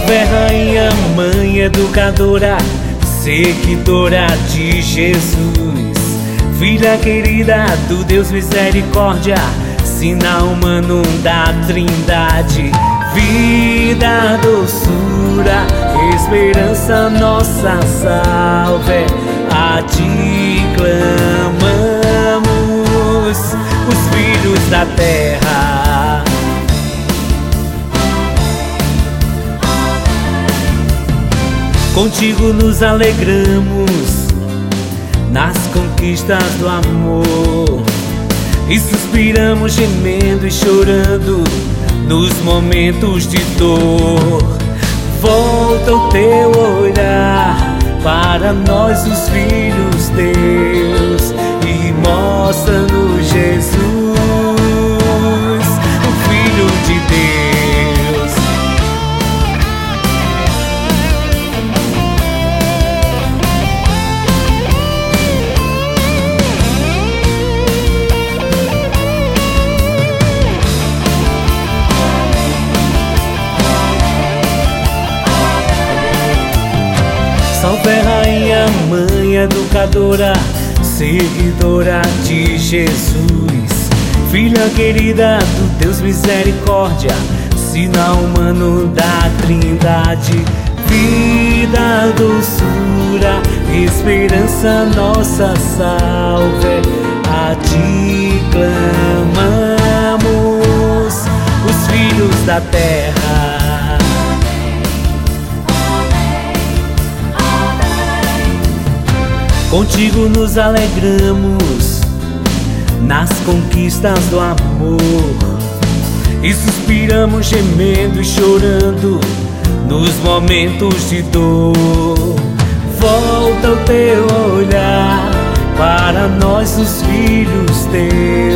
Salve Rainha, Mãe Educadora, seguidora de Jesus, filha querida do Deus Misericórdia, sinal humano da Trindade. Vida, doçura, esperança, nossa salve, a ti clamamos, os filhos da terra. Contigo nos alegramos nas conquistas do amor, e suspiramos gemendo e chorando nos momentos de dor. Volta o teu olhar para nós, os filhos teus, e mostra-nos Jesus, o Filho de Deus. Salve Rainha, Mãe Educadora, seguidora de Jesus, filha querida do Deus Misericórdia, sinal humano da Trindade. Vida, doçura, esperança, nossa salve, a ti clamamos, os filhos da terra. Contigo nos alegramos nas conquistas do amor, e suspiramos gemendo e chorando nos momentos de dor. Volta o teu olhar para nós, os filhos teus,